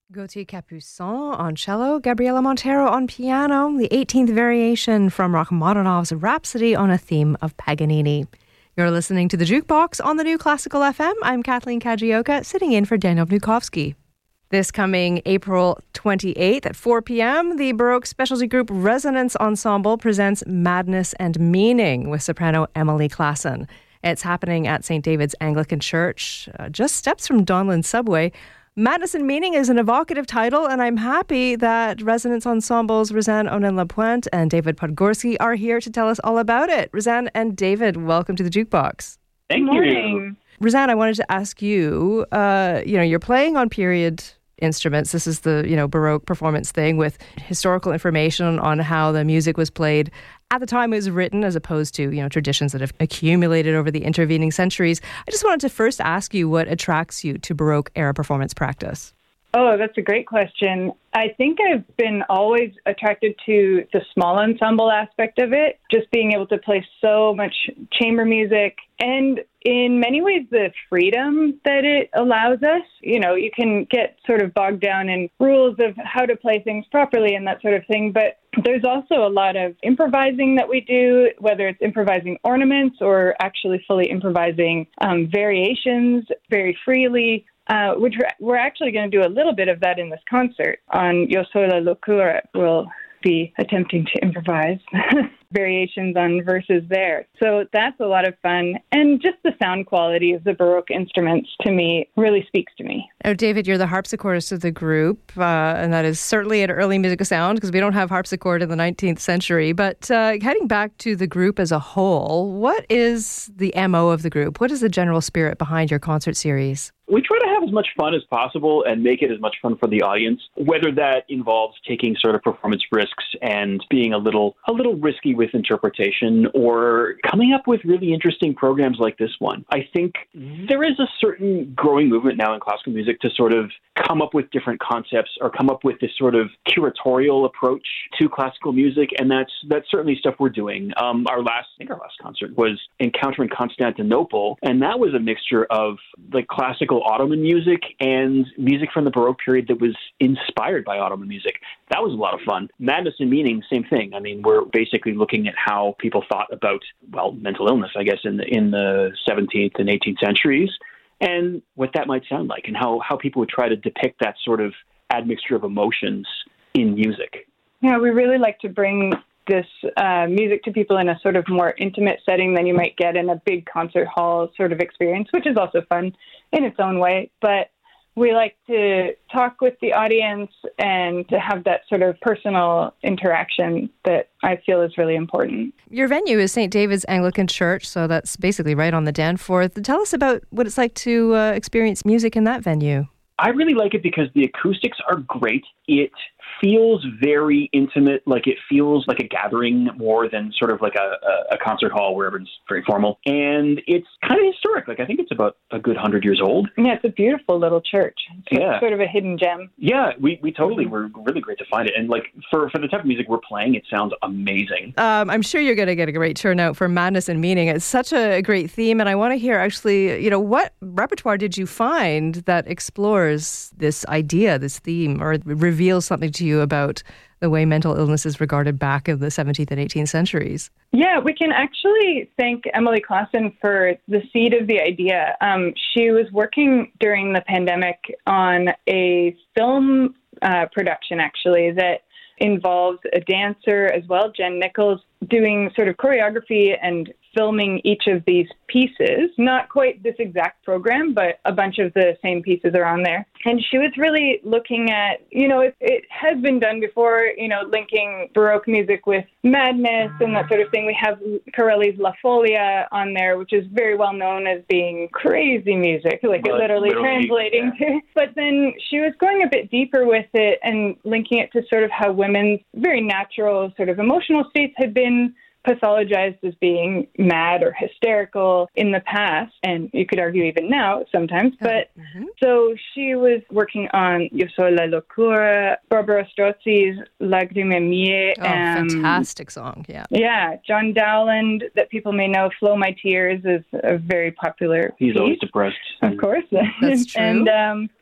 Gauthier Capuçon on cello, Gabriela Montero on piano, the 18th variation from Rachmaninoff's Rhapsody on a theme of Paganini. You're listening to The Jukebox on the New Classical FM. I'm Kathleen Kajioka, sitting in for Daniel Vnukovsky. This coming April 28th at 4 p.m., the Baroque specialty group Resonance Ensemble presents Madness and Meaning with soprano Emily Klassen. It's happening at St. David's Anglican Church, just steps from Donlan Subway. Madness and Meaning is an evocative title, and I'm happy that Resonance Ensemble's Rosanne Onen-Lapointe and David Podgorski are here to tell us all about it. Rosanne and David, welcome to the Jukebox. Thank you. Rosanne, I wanted to ask you, you're playing on period instruments. This is the, Baroque performance thing with historical information on how the music was played at the time it was written, as opposed to, traditions that have accumulated over the intervening centuries. I just wanted to first ask you what attracts you to Baroque era performance practice. Oh, that's a great question. I think I've been always attracted to the small ensemble aspect of it, just being able to play so much chamber music and in many ways the freedom that it allows us. You can get sort of bogged down in rules of how to play things properly and that sort of thing, but there's also a lot of improvising that we do, whether it's improvising ornaments or actually fully improvising variations very freely. Which we're actually going to do a little bit of that in this concert. On Yo Soy la Locura, we'll be attempting to improvise variations on verses there. So that's a lot of fun. And just the sound quality of the Baroque instruments, to me, really speaks to me. Now, David, you're the harpsichordist of the group, and that is certainly an early musical sound because we don't have harpsichord in the 19th century. But heading back to the group as a whole, what is the MO of the group? What is the general spirit behind your concert series? We try to have as much fun as possible and make it as much fun for the audience, whether that involves taking sort of performance risks and being a little risky with interpretation or coming up with really interesting programs like this one. I think there is a certain growing movement now in classical music to sort of come up with different concepts or come up with this sort of curatorial approach to classical music, and that's certainly stuff we're doing. Our last concert was Encounter in Constantinople, and that was a mixture of like classical Ottoman music and music from the Baroque period that was inspired by Ottoman music. That was a lot of fun. Madness and Meaning, same thing. I mean, we're basically looking at how people thought about, mental illness, I guess, in the 17th and 18th centuries, and what that might sound like, and how people would try to depict that sort of admixture of emotions in music. Yeah, we really like to bring this music to people in a sort of more intimate setting than you might get in a big concert hall sort of experience, which is also fun in its own way. But we like to talk with the audience and to have that sort of personal interaction that I feel is really important. Your venue is St. David's Anglican Church, so that's basically right on the Danforth. Tell us about what it's like to experience music in that venue. I really like it because the acoustics are great. It feels very intimate, like it feels like a gathering more than sort of like a concert hall where everyone's very formal. And it's kind of historic. Like I think it's about a good 100 years old. Yeah, it's a beautiful little church. It's sort of a hidden gem. Yeah, we totally were really great to find it. And like for the type of music we're playing, it sounds amazing. I'm sure you're going to get a great turnout for Madness and Meaning. It's such a great theme. And I want to hear actually, what repertoire did you find that explores this idea, this theme, or reveals something to you about the way mental illness is regarded back in the 17th and 18th centuries? Yeah, we can actually thank Emily Klassen for the seed of the idea. She was working during the pandemic on a film production, actually, that involves a dancer as well, Jen Nichols, doing sort of choreography and filming each of these pieces. Not quite this exact program, but a bunch of the same pieces are on there. And she was really looking at, it has been done before, linking Baroque music with madness and that sort of thing. We have Corelli's La Folia on there, which is very well known as being crazy music, like it literally translating to. But then she was going a bit deeper with it and linking it to sort of how women's very natural sort of emotional states had been pathologized as being mad or hysterical in the past, and you could argue even now sometimes. But so she was working on Io Sono la Locura, Barbara Strozzi's Lagrime Mie. Fantastic song, yeah. Yeah, John Dowland, that people may know, Flow My Tears is a very popular He's piece. always depressed. Of course. That's true. And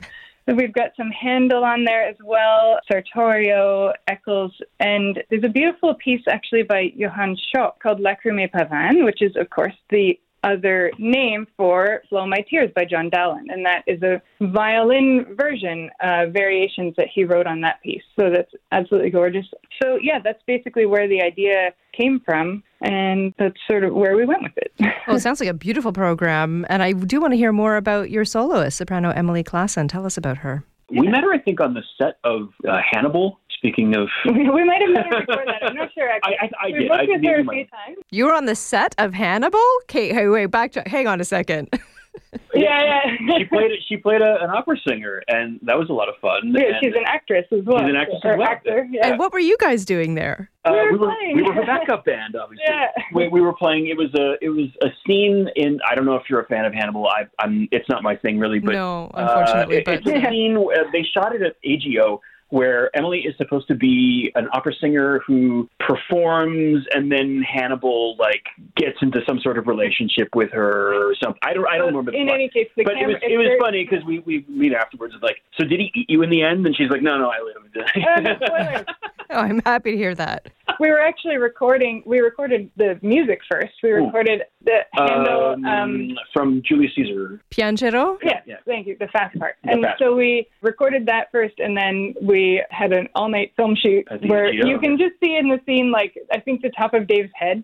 So we've got some Handel on there as well, Sartorio, Eccles, and there's a beautiful piece actually by Johann Schock called Lacrymae Pavane, which is, of course, the other name for Flow My Tears by John Dowland, and that is a violin version, variations that he wrote on that piece. So that's absolutely gorgeous. So yeah, that's basically where the idea came from, and that's sort of where we went with it. Well, it sounds like a beautiful program, and I do want to hear more about your soloist, soprano Emily Klassen. Tell us about her. We met her, I think, on the set of Hannibal. Speaking of... we might have met her before that. I'm not sure, actually. I We've did. worked with her a few times. You were on the set of Hannibal? Kate, hey, wait, hang on a second. Yeah. She played an opera singer, and that was a lot of fun. Yeah, she's an actress as well. She's an actress as well. Actor, yeah. And what were you guys doing there? We were her backup band, obviously. Yeah. We were playing. It was a scene in. I don't know if you're a fan of Hannibal. It's not my thing really, but no, unfortunately. It's a scene. They shot it at AGO, where Emily is supposed to be an opera singer who performs, and then Hannibal gets into some sort of relationship with her or something. I don't remember. In any case, but it was funny because we meet afterwards. It's like, so did he eat you in the end? And she's like, no, I lived. Oh, I'm happy to hear that. We were actually recorded the music first. We recorded the Handel from Julius Caesar. Piangero? Yeah, thank you. The fast part. So we recorded that first, and then we had an all-night film shoot where you can just see in the scene, I think the top of Dave's head.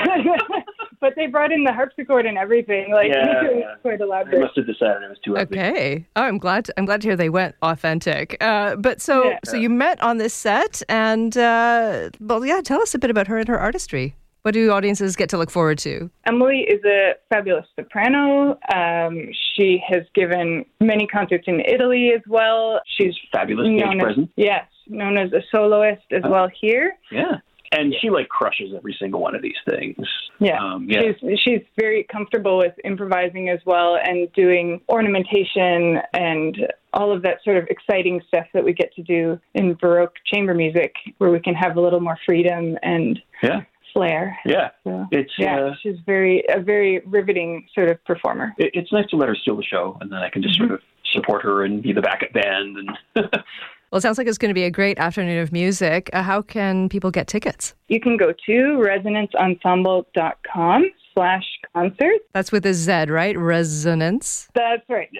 But they brought in the harpsichord and everything. It was quite elaborate. They must have decided it was too epic. Okay. Oh, I'm glad to hear they went authentic. So you met on this set, and tell us a bit about her and her artistry. What do audiences get to look forward to? Emily is a fabulous soprano. She has given many concerts in Italy as well. She's fabulous stage presence. Yes, known as a soloist as well here. Yeah. And she crushes every single one of these things. Yeah. She's very comfortable with improvising as well, and doing ornamentation and all of that sort of exciting stuff that we get to do in Baroque chamber music, where we can have a little more freedom and flair. Yeah. So, she's a very riveting sort of performer. It's nice to let her steal the show, and then I can just sort of support her and be the backup band. And Well, it sounds like it's going to be a great afternoon of music. How can people get tickets? You can go to resonanceensemble.com/concert. That's with a Z, right? Resonance. That's right.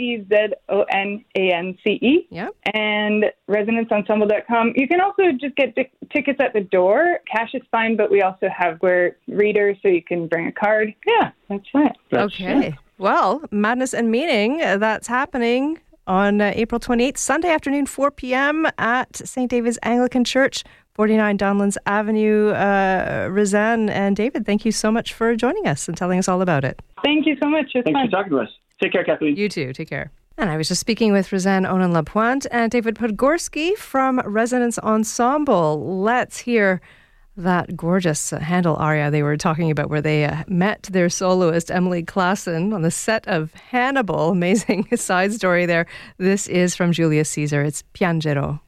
REZONANCE. Yep. And resonanceensemble.com. You can also just get tickets at the door. Cash is fine, but we also have Square readers, so you can bring a card. Yeah, that's right. Okay. Well, Madness and Meaning, that's happening on April 28th, Sunday afternoon, 4 p.m. at St. David's Anglican Church, 49 Donlands Avenue, Roseanne. And David, thank you so much for joining us and telling us all about it. Thank you so much. It's Thanks fun. for talking to us. Take care, Kathleen. You too. Take care. And I was just speaking with Roseanne Onan-Lapointe and David Podgorski from Resonance Ensemble. Let's hear that gorgeous Handel aria they were talking about, where they met their soloist, Emily Klassen, on the set of Hannibal. Amazing side story there. This is from Julius Caesar. It's Piangero.